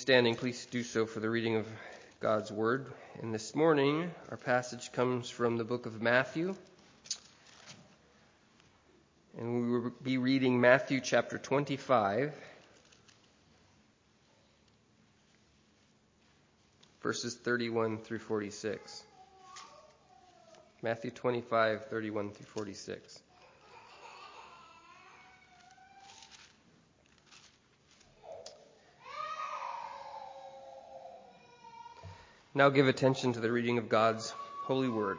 Standing, please do so for the reading of God's Word. And this morning, our passage comes from the book of Matthew. And we will be reading Matthew chapter 25, verses 31 through 46. Matthew 25, 31 through 46. Now give attention to the reading of God's holy word.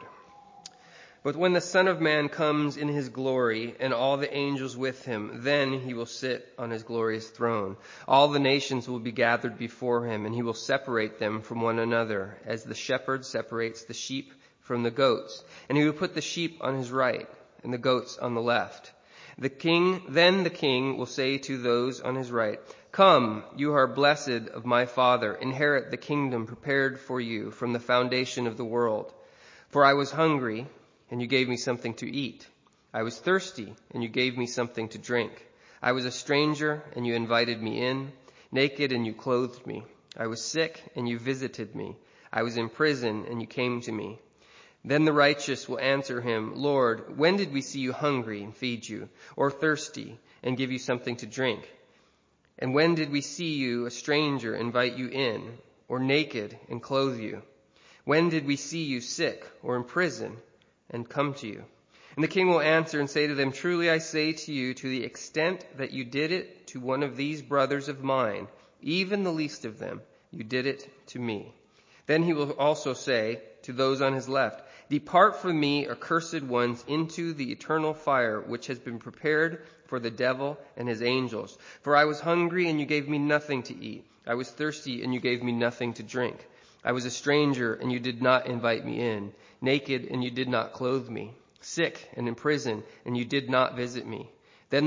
But when the Son of Man comes in his glory and all the angels with him, then he will sit on his glorious throne. All the nations will be gathered before him, and he will separate them from one another, as the shepherd separates the sheep from the goats. And he will put the sheep on his right and the goats on the left. Then the king will say to those on his right, "Come, you are blessed of my Father, inherit the kingdom prepared for you from the foundation of the world. For I was hungry, and you gave me something to eat. I was thirsty, and you gave me something to drink. I was a stranger, and you invited me in, naked, and you clothed me. I was sick, and you visited me. I was in prison, and you came to me." Then the righteous will answer him, "Lord, when did we see you hungry and feed you, or thirsty and give you something to drink? And when did we see you a stranger, invite you in, or naked and clothe you? When did we see you sick or in prison and come to you?" And the king will answer and say to them, "Truly I say to you, to the extent that you did it to one of these brothers of mine, even the least of them, you did it to me." Then he will also say to those on his left, "Depart from me, accursed ones, into the eternal fire, which has been prepared for the devil and his angels. For I was hungry, and you gave me nothing to eat. I was thirsty, and you gave me nothing to drink. I was a stranger, and you did not invite me in. Naked, and you did not clothe me. Sick and in prison, and you did not visit me." Then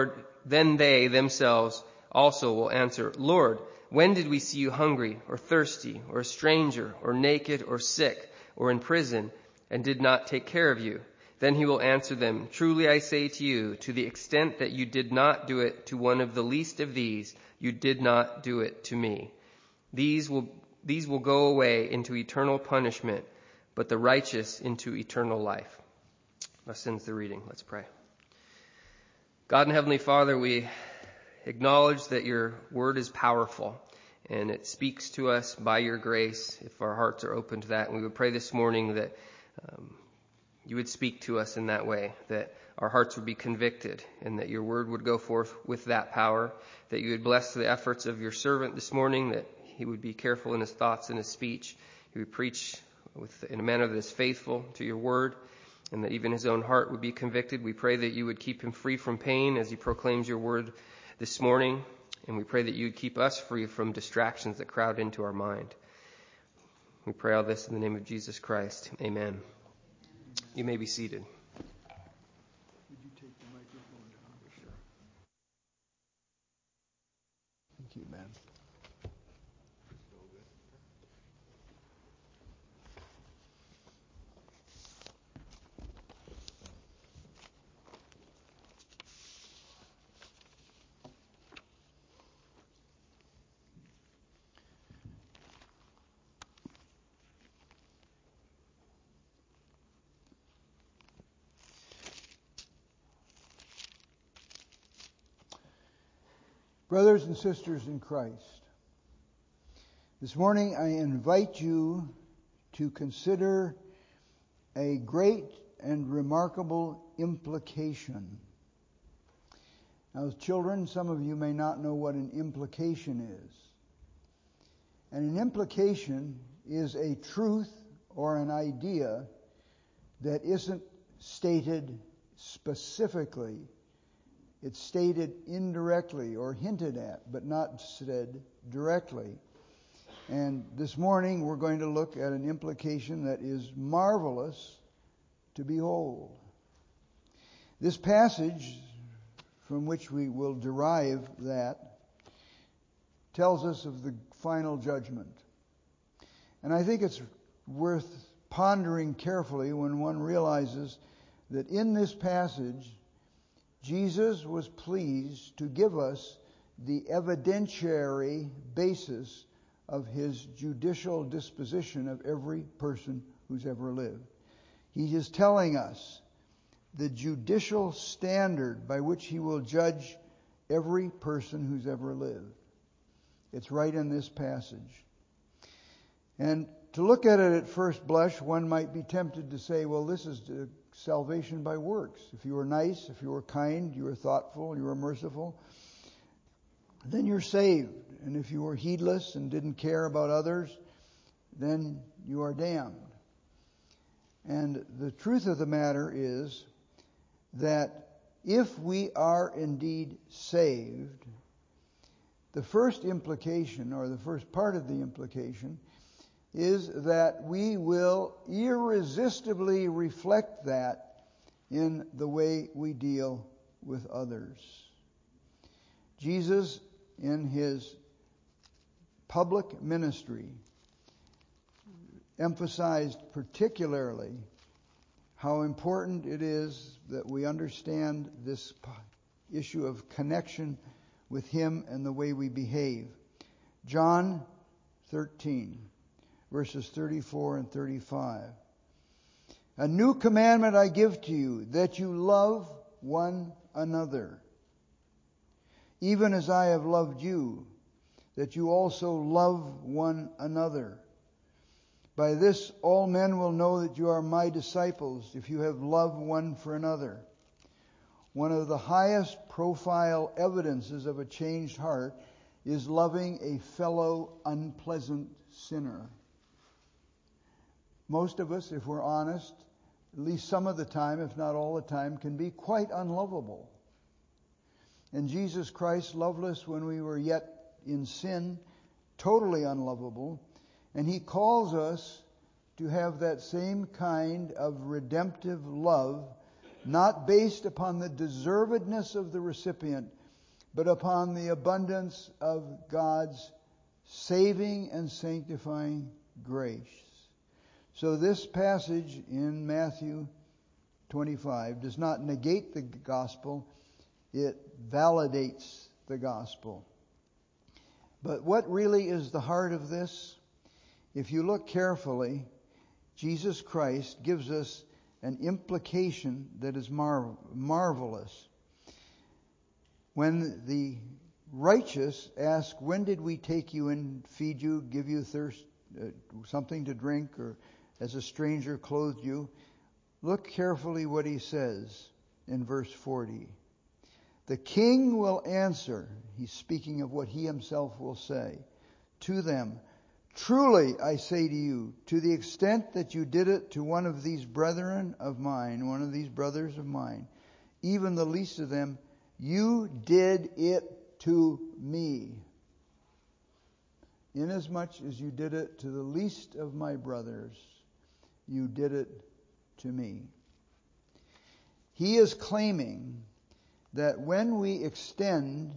they themselves also will answer, "Lord, when did we see you hungry, or thirsty, or a stranger, or naked, or sick, or in prison, and did not take care of you?" Then he will answer them, "Truly I say to you, to the extent that you did not do it to one of the least of these, you did not do it to me." These will go away into eternal punishment, but the righteous into eternal life. Thus ends the reading. Let's pray. God and Heavenly Father, we acknowledge that your word is powerful, and it speaks to us by your grace if our hearts are open to that. And we would pray this morning that you would speak to us in that way, that our hearts would be convicted, and that your word would go forth with that power, that you would bless the efforts of your servant this morning, that he would be careful in his thoughts and his speech. He would preach in a manner that is faithful to your word, and that even his own heart would be convicted. We pray that you would keep him free from pain as he proclaims your word this morning. And we pray that you would keep us free from distractions that crowd into our mind. We pray all this in the name of Jesus Christ. Amen. You may be seated. Would you take the microphone down? Sure. Thank you, man. Brothers and sisters in Christ, this morning I invite you to consider a great and remarkable implication. Now, as children, some of you may not know what an implication is. And an implication is a truth or an idea that isn't stated specifically. It's stated indirectly or hinted at, but not said directly. And this morning we're going to look at an implication that is marvelous to behold. This passage, from which we will derive that, tells us of the final judgment. And I think it's worth pondering carefully when one realizes that in this passage, Jesus was pleased to give us the evidentiary basis of His judicial disposition of every person who's ever lived. He is telling us the judicial standard by which He will judge every person who's ever lived. It's right in this passage. And to look at it at first blush, one might be tempted to say, well, this is salvation by works. If you were nice, if you were kind, you were thoughtful, you were merciful, then you're saved. And if you were heedless and didn't care about others, then you are damned. And the truth of the matter is that if we are indeed saved, the first implication, or the first part of the implication, is that we will irresistibly reflect that in the way we deal with others. Jesus, in His public ministry, emphasized particularly how important it is that we understand this issue of connection with Him and the way we behave. John 13, verses 34 and 35. A new commandment I give to you, that you love one another, even as I have loved you, that you also love one another. By this all men will know that you are my disciples, if you have love one for another. One of the highest profile evidences of a changed heart is loving a fellow unpleasant sinner. Most of us, if we're honest, at least some of the time, if not all the time, can be quite unlovable. And Jesus Christ loved us when we were yet in sin, totally unlovable. And He calls us to have that same kind of redemptive love, not based upon the deservedness of the recipient, but upon the abundance of God's saving and sanctifying grace. So this passage in Matthew 25 does not negate the gospel, it validates the gospel. But what really is the heart of this? If you look carefully, Jesus Christ gives us an implication that is marvelous. When the righteous ask, when did we take you and feed you, give you something to drink, or as a stranger clothed you? Look carefully what He says in verse 40. The king will answer, He's speaking of what He Himself will say, to them, truly I say to you, to the extent that you did it to one of these brethren of mine, one of these brothers of mine, even the least of them, you did it to me. Inasmuch as you did it to the least of my brothers, you did it to me. He is claiming that when we extend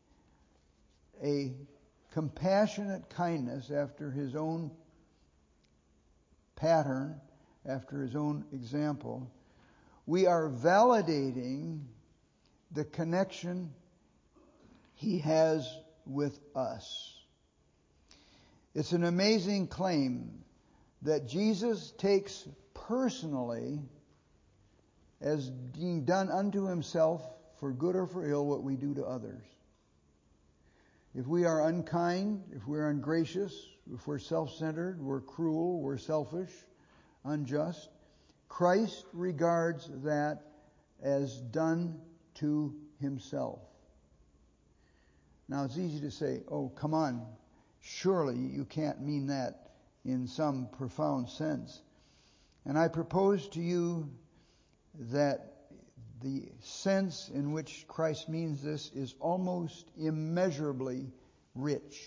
a compassionate kindness after His own pattern, after His own example, we are validating the connection He has with us. It's an amazing claim that Jesus takes personally as being done unto Himself, for good or for ill, what we do to others. If we are unkind, if we're ungracious, if we're self-centered, we're cruel, we're selfish, unjust, Christ regards that as done to Himself. Now it's easy to say, oh, come on, surely you can't mean that in some profound sense. And I propose to you that the sense in which Christ means this is almost immeasurably rich.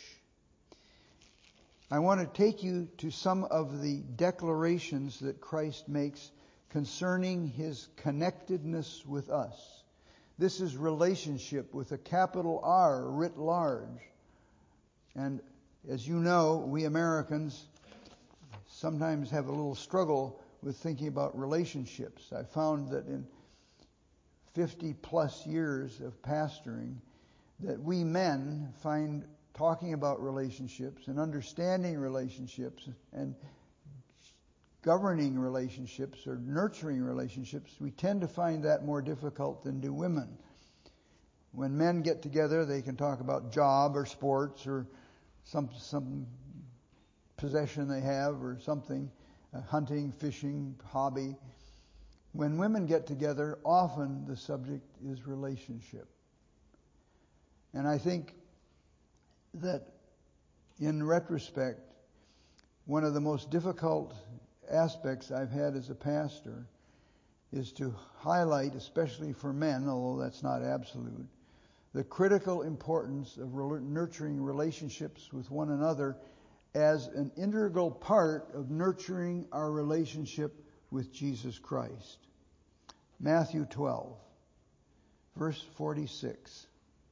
I want to take you to some of the declarations that Christ makes concerning His connectedness with us. This is relationship with a capital R writ large. And as you know, we Americans sometimes have a little struggle with thinking about relationships. I found that in 50 plus years of pastoring, that we men find talking about relationships and understanding relationships and governing relationships or nurturing relationships, we tend to find that more difficult than do women. When men get together, they can talk about job or sports or some possession they have or something, hunting, fishing, hobby. When women get together, often the subject is relationship. And I think that in retrospect, one of the most difficult aspects I've had as a pastor is to highlight, especially for men, although that's not absolute, the critical importance of nurturing relationships with one another as an integral part of nurturing our relationship with Jesus Christ. Matthew 12, verse 46.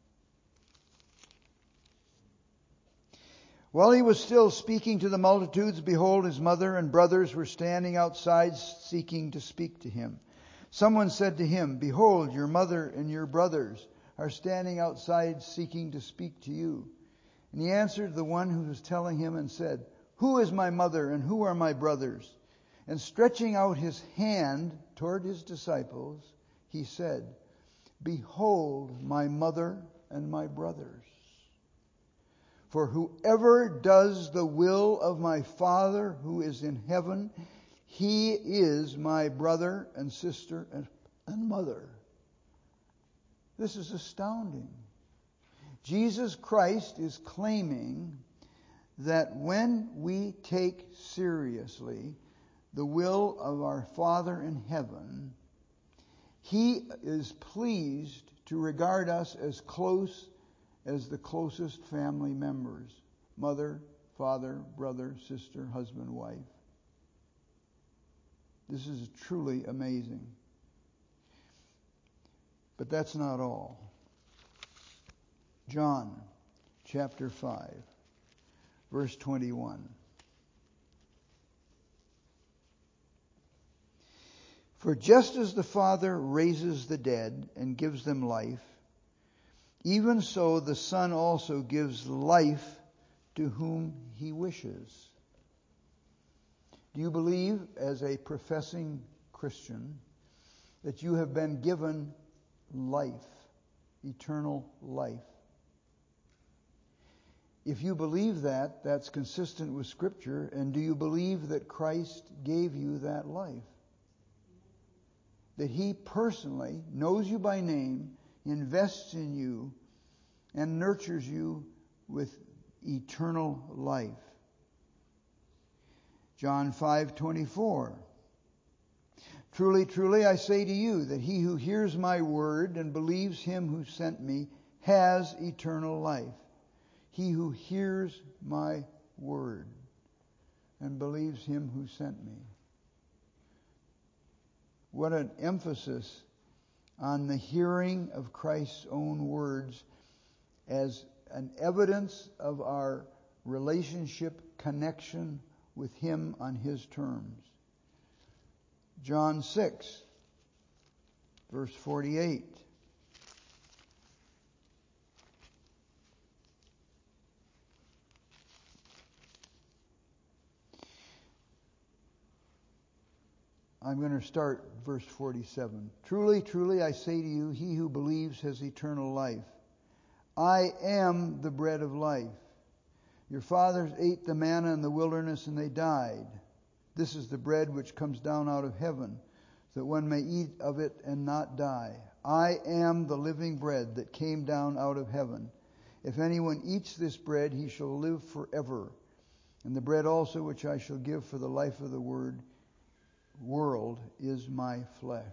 While he was still speaking to the multitudes, behold, his mother and brothers were standing outside seeking to speak to him. Someone said to him, behold, your mother and your brothers are standing outside seeking to speak to you. And he answered the one who was telling him and said, who is my mother and who are my brothers? And stretching out his hand toward his disciples, he said, behold my mother and my brothers. For whoever does the will of my Father who is in heaven, he is my brother and sister and mother. This is astounding. Jesus Christ is claiming that when we take seriously the will of our Father in heaven, he is pleased to regard us as close as the closest family members: mother, father, brother, sister, husband, wife. This is truly amazing. But that's not all. John chapter 5, verse 21. For just as the Father raises the dead and gives them life, even so the Son also gives life to whom he wishes. Do you believe, as a professing Christian, that you have been given life, eternal life? If you believe that, that's consistent with Scripture. And do you believe that Christ gave you that life? That he personally knows you by name, invests in you, and nurtures you with eternal life. John 5:24. Truly, truly, I say to you that he who hears my word and believes him who sent me has eternal life. He who hears my word and believes him who sent me. What an emphasis on the hearing of Christ's own words as an evidence of our relationship connection with him on his terms. John 6, verse 48. I'm going to start verse 47. Truly, truly, I say to you, he who believes has eternal life. I am the bread of life. Your fathers ate the manna in the wilderness and they died. This is the bread which comes down out of heaven, so that one may eat of it and not die. I am the living bread that came down out of heaven. If anyone eats this bread, he shall live forever. And the bread also which I shall give for the life of the world is my flesh.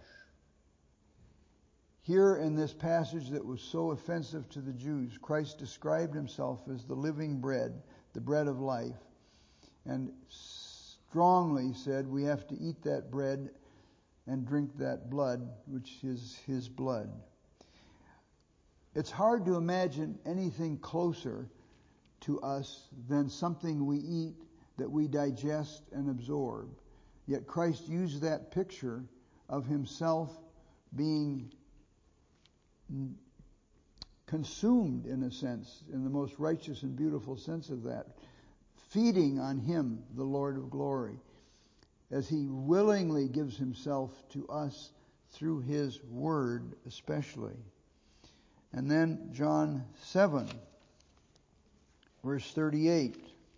Here in this passage that was so offensive to the Jews, Christ described himself as the living bread, the bread of life, and strongly said we have to eat that bread and drink that blood, which is his blood. It's hard to imagine anything closer to us than something we eat that we digest and absorb. Yet Christ used that picture of himself being consumed, in a sense, in the most righteous and beautiful sense of that, feeding on Him, the Lord of glory, as He willingly gives Himself to us through His Word especially. And then John 7, verse 38.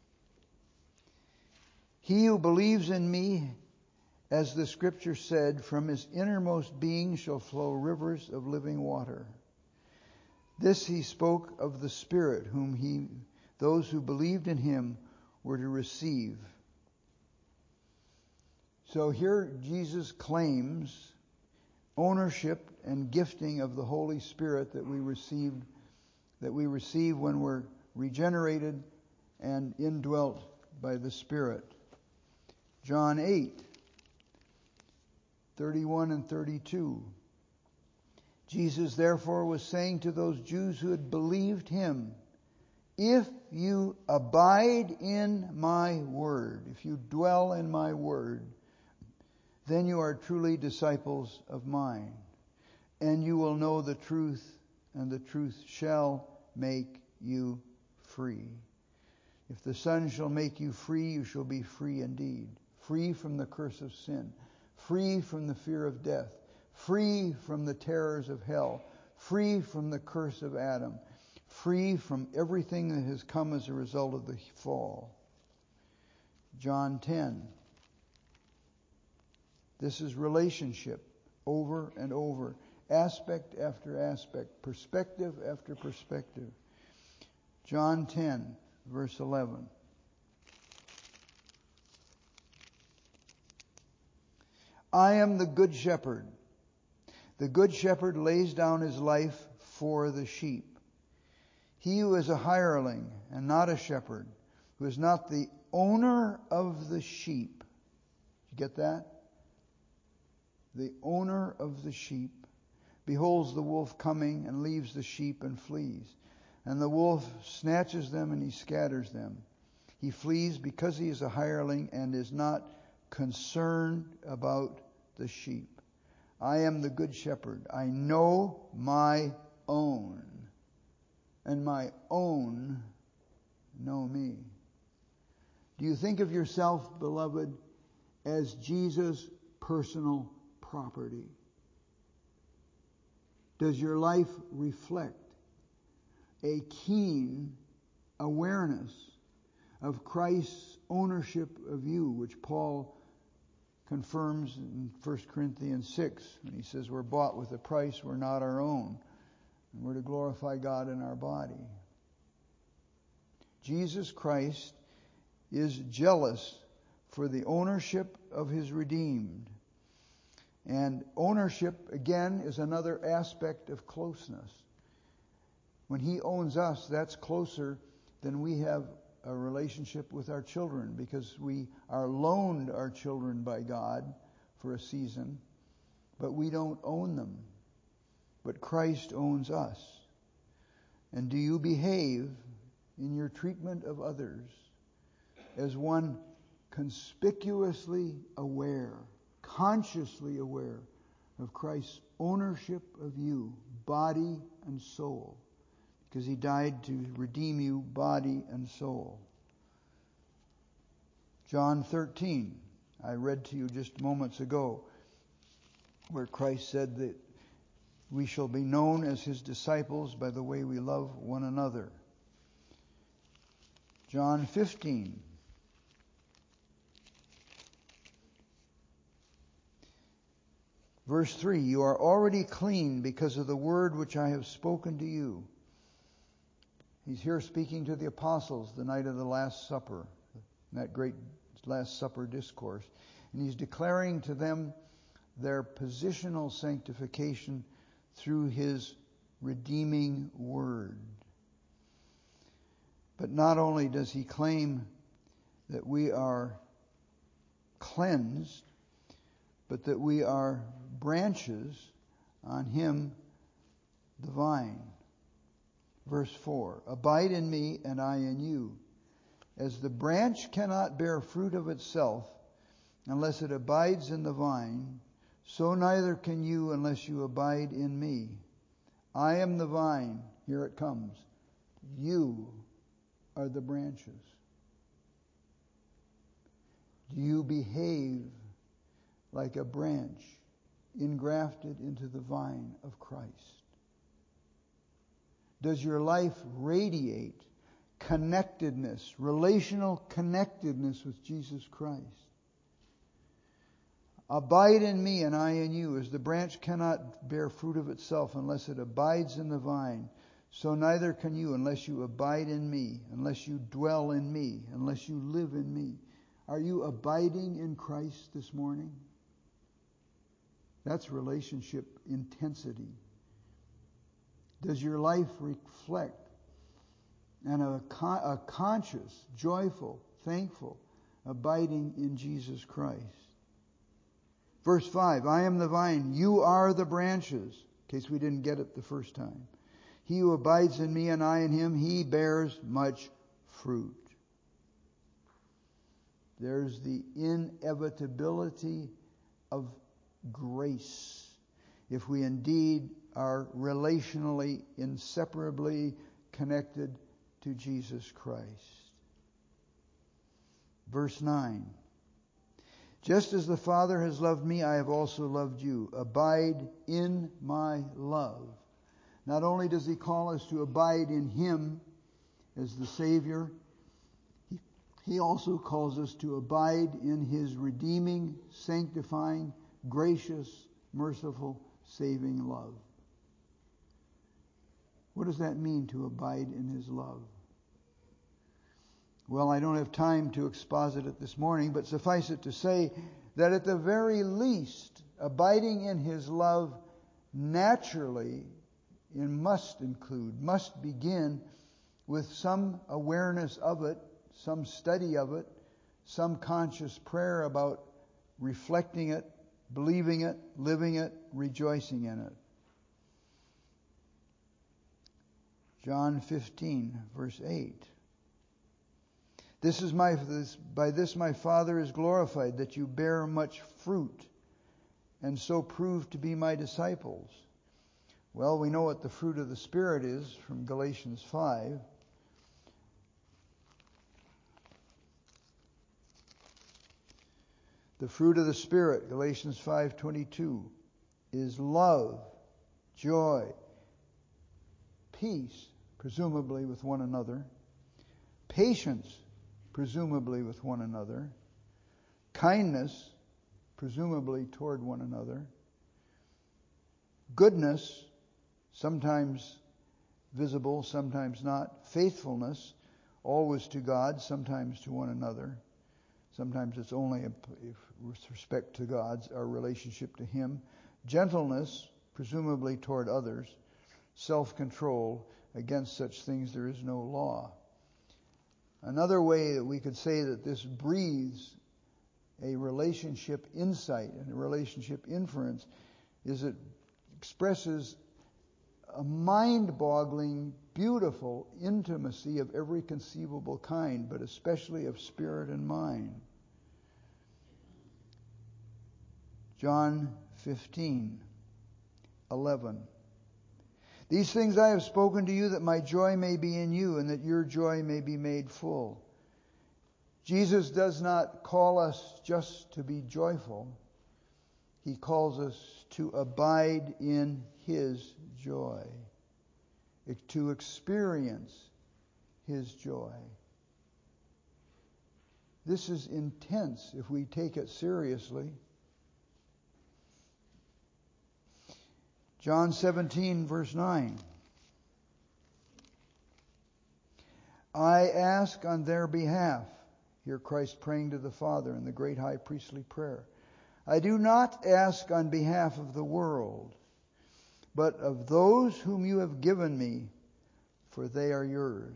He who believes in me, as the Scripture said, from his innermost being shall flow rivers of living water. This He spoke of the Spirit, whom those who believed in Him were to receive. So here Jesus claims ownership and gifting of the Holy Spirit that we receive when we're regenerated and indwelt by the Spirit. John 8, 31 and 32. Jesus therefore was saying to those Jews who had believed Him, if you abide in my word, if you dwell in my word, then you are truly disciples of mine, and you will know the truth, and the truth shall make you free. If the Son shall make you free, you shall be free indeed. Free from the curse of sin, free from the fear of death, free from the terrors of hell, free from the curse of Adam, free from everything that has come as a result of the fall. John 10. This is relationship over and over, aspect after aspect, perspective after perspective. John 10, verse 11. I am the good shepherd. The good shepherd lays down his life for the sheep. He who is a hireling and not a shepherd, who is not the owner of the sheep. You get that? The owner of the sheep beholds the wolf coming and leaves the sheep and flees. And the wolf snatches them and he scatters them. He flees because he is a hireling and is not concerned about the sheep. I am the good shepherd. I know my own, and my own know me. Do you think of yourself, beloved, as Jesus' personal property? Does your life reflect a keen awareness of Christ's ownership of you, which Paul confirms in 1 Corinthians 6 when he says we're bought with a price, we're not our own, and we're to glorify God in our body. Jesus Christ is jealous for the ownership of His redeemed. And ownership, again, is another aspect of closeness. When He owns us, that's closer than we have a relationship with our children, because we are loaned our children by God for a season, but we don't own them. But Christ owns us. And do you behave in your treatment of others as one conspicuously aware, consciously aware of Christ's ownership of you, body and soul? Because He died to redeem you, body and soul. John 13, I read to you just moments ago, where Christ said that we shall be known as His disciples by the way we love one another. John 15. Verse 3, you are already clean because of the word which I have spoken to you. He's here speaking to the apostles the night of the Last Supper, that great Last Supper discourse. And He's declaring to them their positional sanctification through His redeeming word. But not only does He claim that we are cleansed, but that we are branches on Him, the vine. Verse 4, abide in me and I in you. As the branch cannot bear fruit of itself unless it abides in the vine, so neither can you unless you abide in me. I am the vine. Here it comes. You are the branches. Do you behave like a branch engrafted into the vine of Christ? Does your life radiate connectedness, relational connectedness with Jesus Christ? Abide in me and I in you. As the branch cannot bear fruit of itself unless it abides in the vine, so neither can you unless you abide in me, unless you dwell in me, unless you live in me. Are you abiding in Christ this morning? That's relationship intensity. Does your life reflect a conscious, joyful, thankful abiding in Jesus Christ? Verse 5, I am the vine, you are the branches. In case we didn't get it the first time. He who abides in me and I in him, he bears much fruit. There's the inevitability of grace. If we indeed are relationally, inseparably connected to Jesus Christ. Verse 9. Just as the Father has loved me, I have also loved you. Abide in my love. Not only does he call us to abide in him as the Savior, he also calls us to abide in his redeeming, sanctifying, gracious, merciful, saving love. What does that mean, to abide in his love? Well, I don't have time to exposit it this morning, but suffice it to say that at the very least, abiding in his love naturally must begin with some awareness of it, some study of it, some conscious prayer about reflecting it, believing it, living it, rejoicing in it. John 15, verse 8. By this my Father is glorified, that you bear much fruit, and so prove to be my disciples. Well, we know what the fruit of the Spirit is from Galatians 5. The fruit of the Spirit, Galatians 5:22, is love, joy, peace, presumably with one another, patience, presumably with one another, kindness, presumably toward one another, goodness, sometimes visible, sometimes not, faithfulness, always to God, sometimes to one another. Sometimes it's only with respect to God's, our relationship to him. Gentleness, presumably toward others. Self-control, against such things there is no law. Another way that we could say that this breathes a relationship insight and a relationship inference is it expresses a mind-boggling, beautiful intimacy of every conceivable kind, but especially of spirit and mind. John 15:11. These things I have spoken to you, that my joy may be in you, and that your joy may be made full. Jesus does not call us just to be joyful. He calls us to abide in his joy, to experience his joy. This is intense if we take it seriously. John 17, verse 9. I ask on their behalf. Here Christ praying to the Father in the great high priestly prayer. I do not ask on behalf of the world, but of those whom you have given me, for they are yours.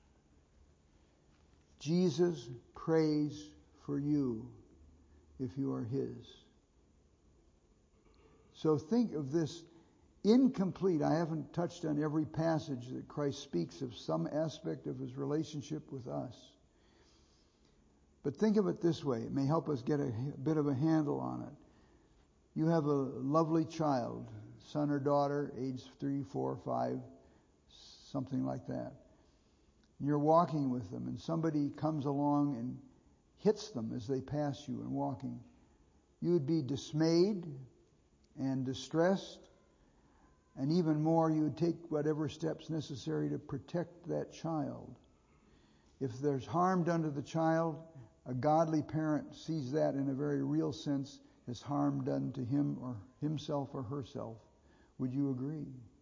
Jesus prays for you if you are his. So think of this incomplete. I haven't touched on every passage that Christ speaks of some aspect of his relationship with us. But think of it this way. It may help us get a bit of a handle on it. You have a lovely child, son or daughter, age 3, 4, 5, something like that. You're walking with them and somebody comes along and hits them as they pass you and walking. You would be dismayed and distressed, and even more, you would take whatever steps necessary to protect that child. If there's harm done to the child, a godly parent sees that in a very real sense as harm done to him or himself or herself. Would you agree?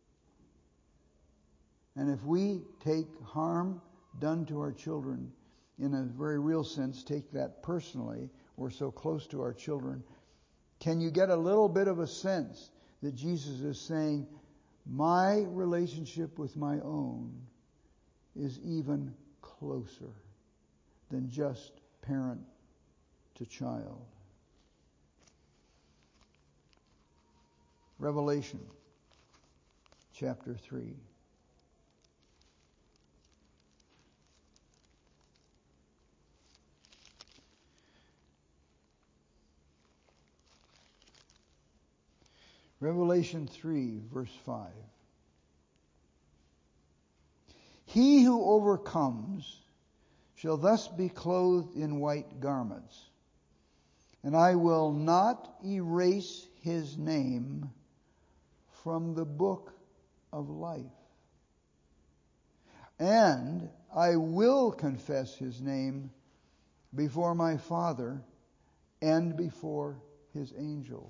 And if we take harm done to our children in a very real sense, take that personally, we're so close to our children, can you get a little bit of a sense that Jesus is saying, my relationship with my own is even closer than just parent to child? Revelation chapter 3. Revelation 3, verse 5. He who overcomes shall thus be clothed in white garments, and I will not erase his name from the book of life. And I will confess his name before my Father and before his angels.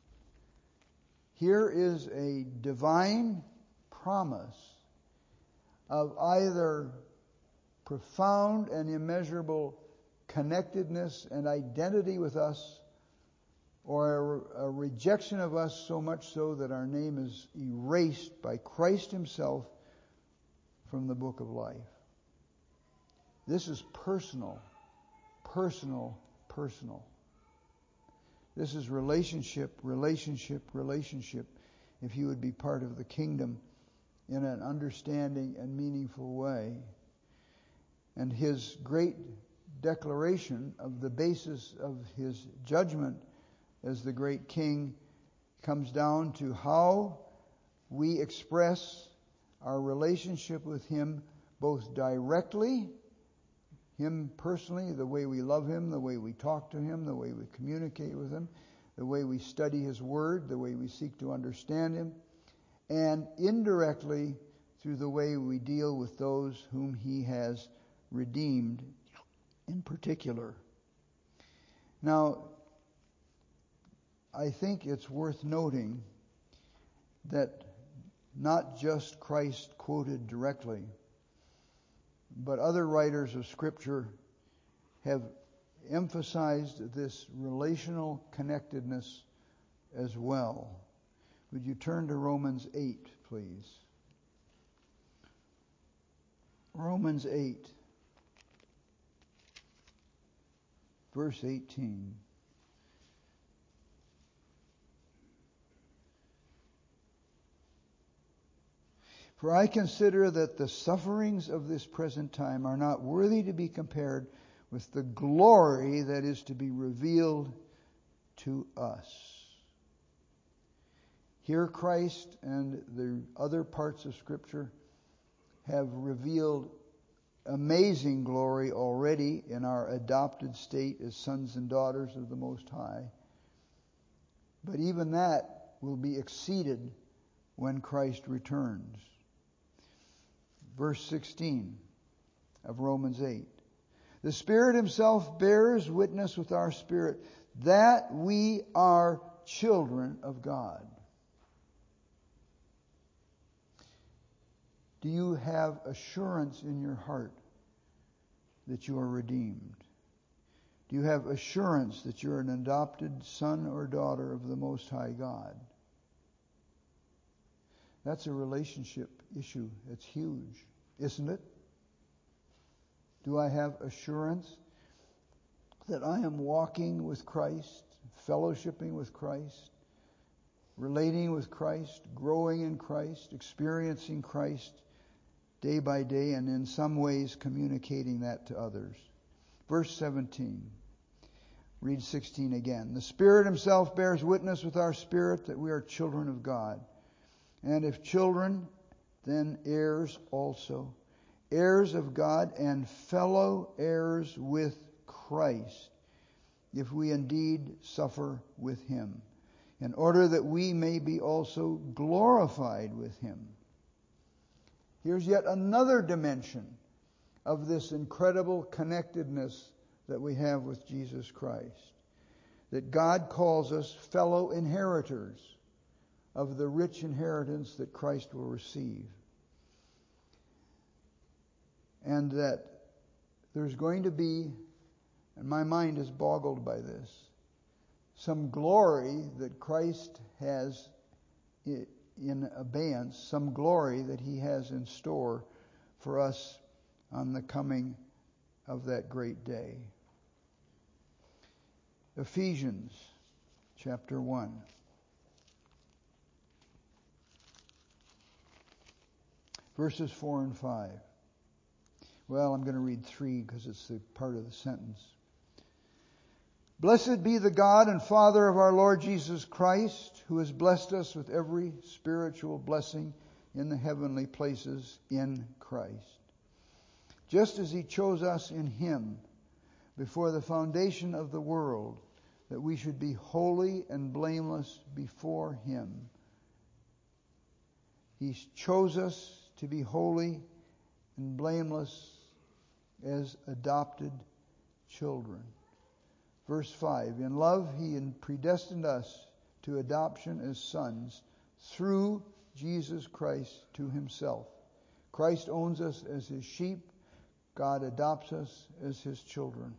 Here is a divine promise of either profound and immeasurable connectedness and identity with us, or a rejection of us so much so that our name is erased by Christ himself from the book of life. This is personal, personal, personal. This is relationship, relationship, relationship, if you would be part of the kingdom in an understanding and meaningful way. And his great declaration of the basis of his judgment as the great king comes down to how we express our relationship with him, both directly, him personally, the way we love him, the way we talk to him, the way we communicate with him, the way we study his word, the way we seek to understand him, and indirectly through the way we deal with those whom he has redeemed in particular. Now, I think it's worth noting that not just Christ quoted directly, but other writers of Scripture have emphasized this relational connectedness as well. Would you turn to Romans 8, please? Romans 8, verse 18. For I consider that the sufferings of this present time are not worthy to be compared with the glory that is to be revealed to us. Here Christ and the other parts of Scripture have revealed amazing glory already in our adopted state as sons and daughters of the Most High. But even that will be exceeded when Christ returns. Verse 16 of Romans 8. The Spirit himself bears witness with our spirit that we are children of God. Do you have assurance in your heart that you are redeemed? Do you have assurance that you're an adopted son or daughter of the Most High God? That's a relationship issue. It's huge, isn't it? Do I have assurance that I am walking with Christ, fellowshipping with Christ, relating with Christ, growing in Christ, experiencing Christ day by day, and in some ways communicating that to others? Verse 17. Read 16 again. The Spirit himself bears witness with our spirit that we are children of God. And if children, then heirs also, heirs of God and fellow heirs with Christ, if we indeed suffer with him, in order that we may be also glorified with him. Here's yet another dimension of this incredible connectedness that we have with Jesus Christ, that God calls us fellow inheritors of the rich inheritance that Christ will receive. And that there's going to be, and my mind is boggled by this, some glory that Christ has in abeyance, some glory that he has in store for us on the coming of that great day. Ephesians chapter 1. Verses 4 and 5. Well, I'm going to read 3 because it's the part of the sentence. Blessed be the God and Father of our Lord Jesus Christ, who has blessed us with every spiritual blessing in the heavenly places in Christ, just as he chose us in him before the foundation of the world, that we should be holy and blameless before him. He chose us to be holy and blameless as adopted children. Verse 5, in love he predestined us to adoption as sons through Jesus Christ to himself. Christ owns us as his sheep. God adopts us as his children.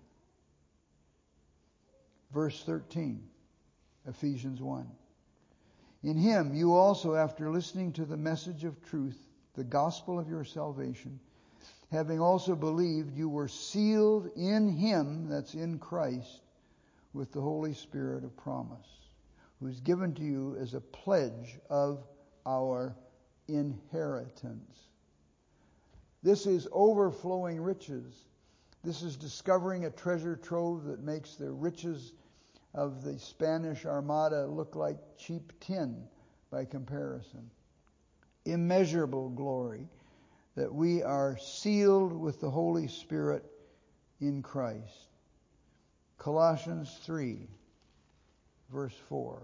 Verse 13, Ephesians 1. In him you also, after listening to the message of truth, the gospel of your salvation, having also believed, you were sealed in him, that's in Christ, with the Holy Spirit of promise, who is given to you as a pledge of our inheritance. This is overflowing riches. This is discovering a treasure trove that makes the riches of the Spanish Armada look like cheap tin by comparison. Immeasurable glory that we are sealed with the Holy Spirit in Christ. Colossians 3, verse 4.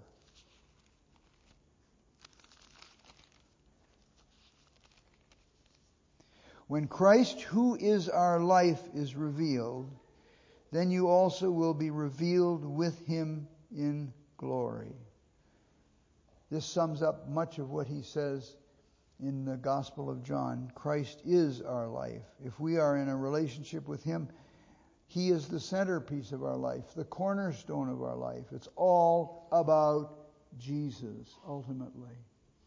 When Christ, who is our life, is revealed, then you also will be revealed with him in glory. This sums up much of what he says in the Gospel of John. Christ is our life. If we are in a relationship with him, he is the centerpiece of our life, the cornerstone of our life. It's all about Jesus, ultimately.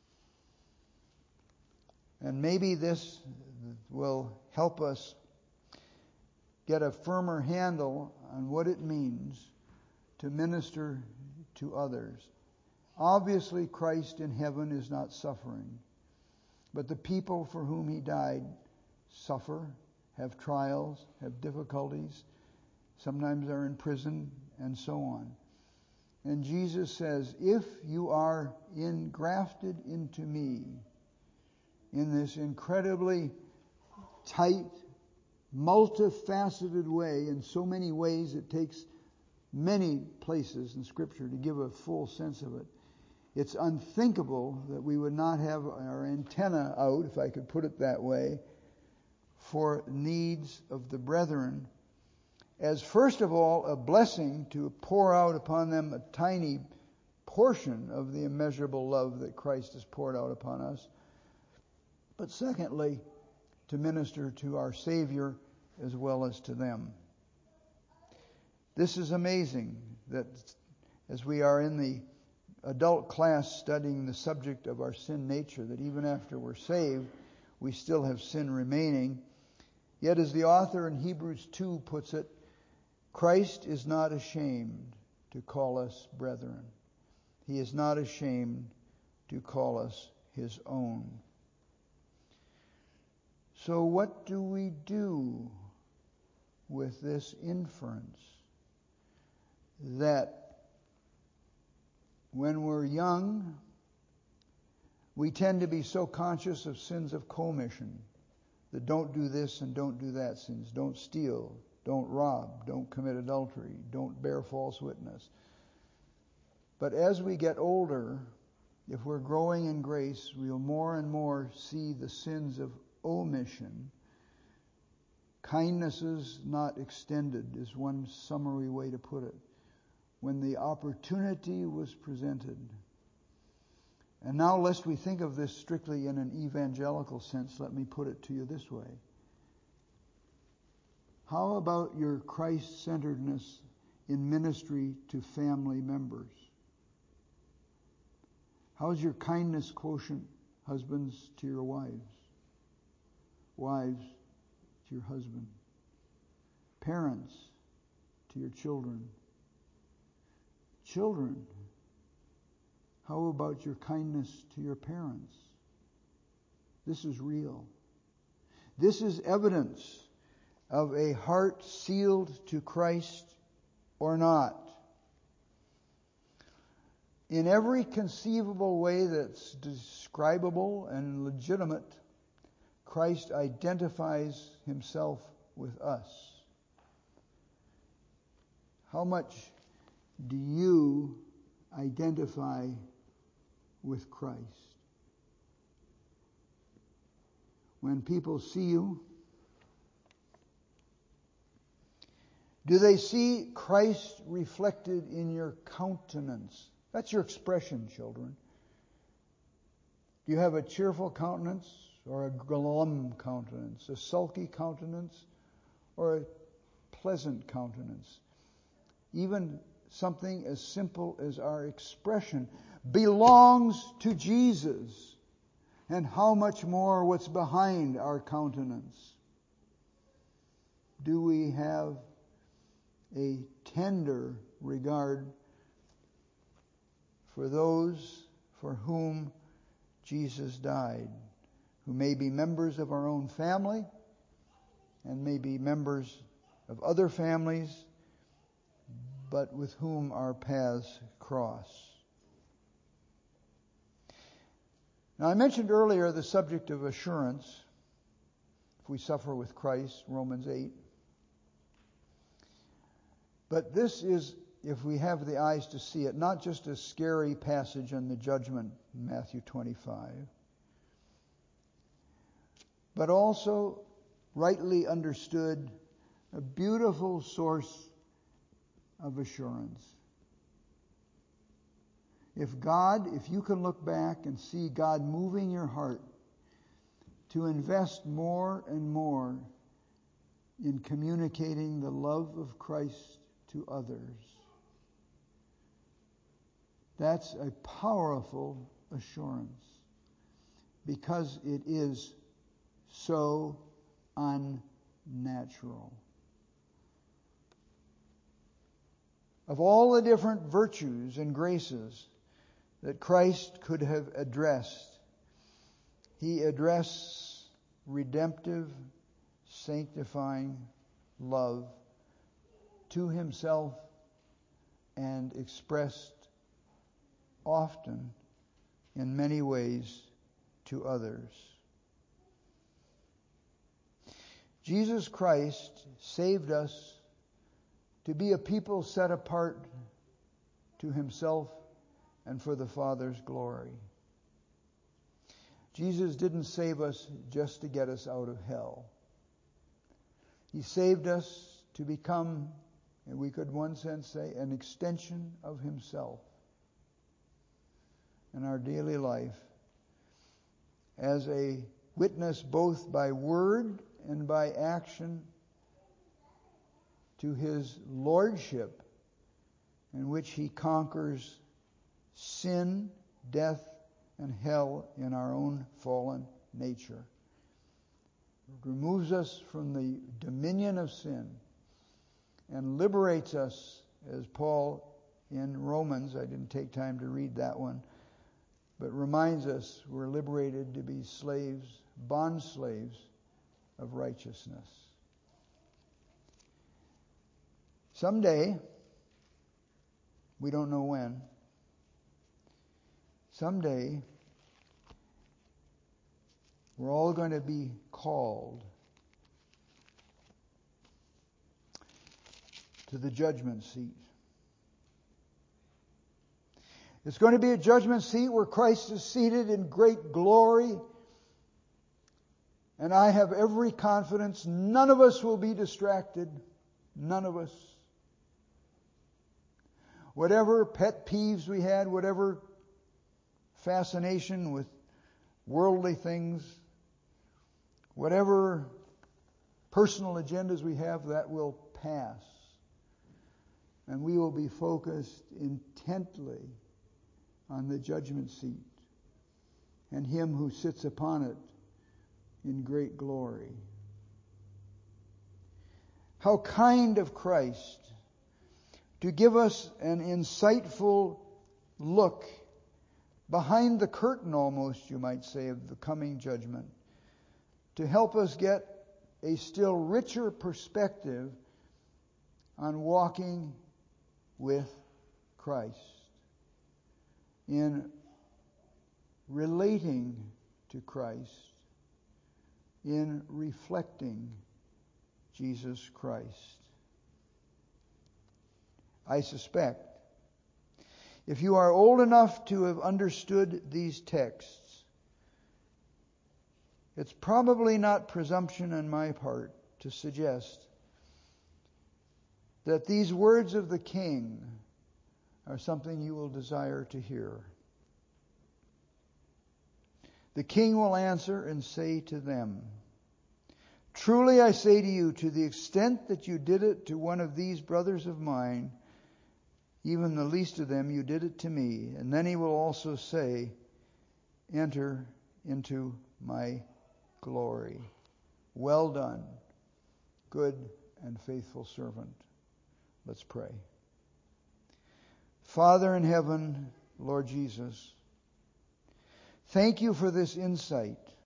And maybe this will help us get a firmer handle on what it means to minister to others. Obviously, Christ in heaven is not suffering, but the people for whom he died suffer, have trials, have difficulties, sometimes are in prison, and so on. And Jesus says, if you are engrafted into me in this incredibly tight, multifaceted way, in so many ways it takes many places in Scripture to give a full sense of it, it's unthinkable that we would not have our antenna out, if I could put it that way, for needs of the brethren, as first of all a blessing to pour out upon them a tiny portion of the immeasurable love that Christ has poured out upon us, but secondly, to minister to our Savior as well as to them. This is amazing that as we are in the adult class studying the subject of our sin nature, that even after we're saved, we still have sin remaining. Yet as the author in Hebrews 2 puts it, Christ is not ashamed to call us brethren. He is not ashamed to call us his own. So what do we do with this inference that when we're young, We tend to be so conscious of sins of commission, that don't do this and don't do that sins. Don't steal, don't rob, don't commit adultery, don't bear false witness. But as we get older, if we're growing in grace, we'll more and more see the sins of omission. Kindnesses not extended is one summary way to put it. When the opportunity was presented. And now, lest we think of this strictly in an evangelical sense, let me put it to you this way. How about your Christ-centeredness in ministry to family members? How's your kindness quotient, husbands to your wives? Wives to your husband? Parents to your children? Children, how about your kindness to your parents? This is real. This is evidence of a heart sealed to Christ or not. In every conceivable way that's describable and legitimate, Christ identifies himself with us. How much do you identify with Christ? When people see you, do they see Christ reflected in your countenance? That's your expression, children. Do you have a cheerful countenance or a glum countenance, a sulky countenance or a pleasant countenance? Even something as simple as our expression belongs to Jesus. And how much more what's behind our countenance? Do we have a tender regard for those for whom Jesus died, who may be members of our own family and may be members of other families, but with whom our paths cross? Now, I mentioned earlier the subject of assurance. If we suffer with Christ, Romans 8. But this is, if we have the eyes to see it, not just a scary passage on the judgment in Matthew 25, but also, rightly understood, a beautiful source of assurance. If you can look back and see God moving your heart to invest more and more in communicating the love of Christ to others, that's a powerful assurance because it is so unnatural. Of all the different virtues and graces that Christ could have addressed, he addressed redemptive, sanctifying love to himself and expressed often in many ways to others. Jesus Christ saved us to be a people set apart to himself and for the Father's glory. Jesus didn't save us just to get us out of hell. He saved us to become, and we could in one sense say, an extension of himself in our daily life as a witness both by word and by action to his lordship, in which he conquers sin, death, and hell in our own fallen nature. It removes us from the dominion of sin and liberates us, as Paul in Romans, I didn't take time to read that one, but reminds us we're liberated to be slaves, bond slaves of righteousness. Someday, we don't know when, someday We're all going to be called to the judgment seat. It's going to be a judgment seat where Christ is seated in great glory. And I have every confidence none of us will be distracted. None of us. Whatever pet peeves we had, whatever fascination with worldly things, whatever personal agendas we have, that will pass. And we will be focused intently on the judgment seat and Him who sits upon it in great glory. How kind of Christ to give us an insightful look behind the curtain, almost you might say, of the coming judgment, to help us get a still richer perspective on walking with Christ, in relating to Christ, in reflecting Jesus Christ. I suspect if you are old enough to have understood these texts, it's probably not presumption on my part to suggest that these words of the King are something you will desire to hear. The King will answer and say to them, "Truly I say to you, to the extent that you did it to one of these brothers of mine, even the least of them, you did it to me." And then He will also say, "Enter into my glory. Well done, good and faithful servant." Let's pray. Father in heaven, Lord Jesus, thank you for this insight